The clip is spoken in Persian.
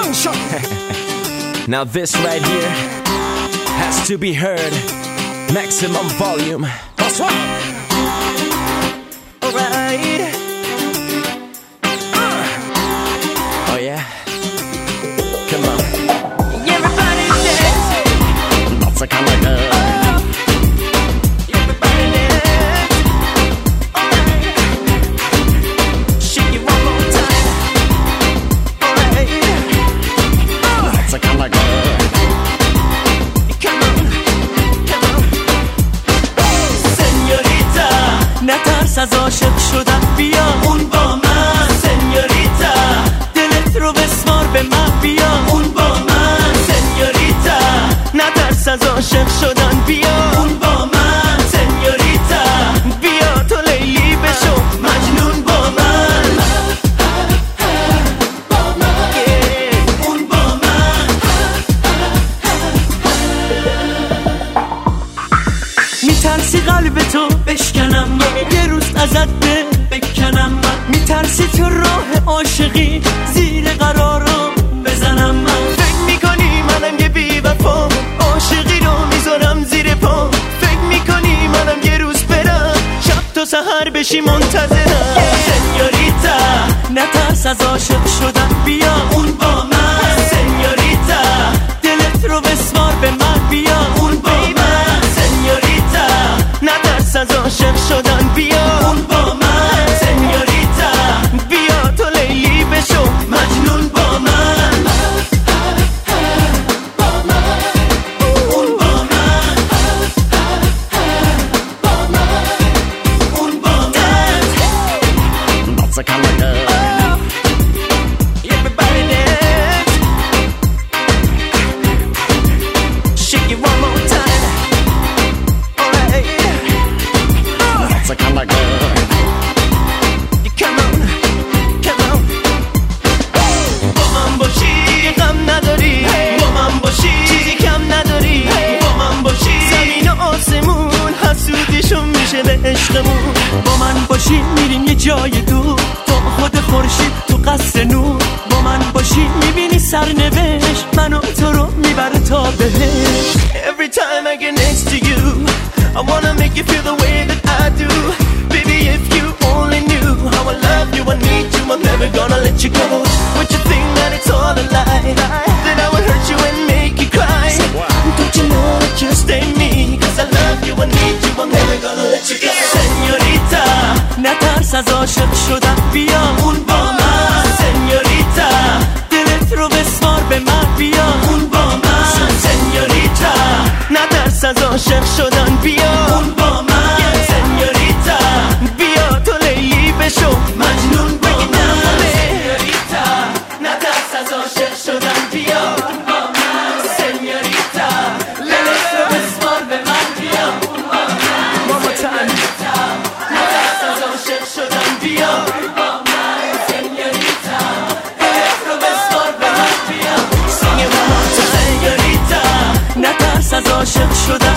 Now this right here has to be heard. Maximum volume. That's right. Alright. Oh yeah. Come on. Everybody dance. Lots of kind of girl. Everybody dance. Alright. Shake it one more time. Alright. Lots of kind of girl. نترس از عاشق شدن بیا اون با من سنیوریتا دلت رو بسمار به من بیا اون با من سنیوریتا نترس از عاشق شدن بیا اون با من سنیوریتا بیا تو لیلی بشو مجنون با من اون با من میترسی قلب تو بشکنم یه روز ازت بکنم من میترسی تو راه عاشقی زیر قرارم بزنم من فکر میکنی منم یه بی وفا عاشقی رو میذارم زیر پا فکر میکنی منم یه روز برم شب تا سحر بشی منتظرم سنیوریتا نترس از عاشق شدن بیا اون با من سنیوریتا دلت رو بسمار به من بیا اون با من سنیوریتا نترس از عاشق شدن بیا اون با من سنیوریتا بیا تو لیلی بشو مجنون با من اون با من اون با من That's a kind of girl Everybody dance Shake it one more time Alright That's a kind of girl Come on, come on با من باشی غم نداری با من باشی چیزی کم نداری با من باشی زمین و آسمون حسودیشون میشه به عشقمون با من باشی میریم یه جای دور تو خود خورشید تو قصر نور با من باشی میبینی سرنوشت منو تو رو میبره تا بهش Every time I get next to you I wanna make you feel the way that I do Baby if you only knew how I love you I need you I'm never gonna let you go Would you think that it's all a lie That I would hurt you and make you cry Don't you know that just ain't me Cause I love you I need you I'm never gonna let you go Señorita نترس از عاشق شدن بیا اون با من Señorita دلت رو بسمار به من بیا اون با من Señorita نترس از عاشق شدن بیا اون با من Señorita بیا تو لیلی بشو مجنون با من Señorita نترس از عاشق شدن بیا اون با من Señorita دلت رو بسمار به من بیا اون با من Señorita نترس از عاشق شدن بیا اون با من Señorita دلت رو بسمار به من بیا Sing it one more time Señorita نترس از عاشق شدن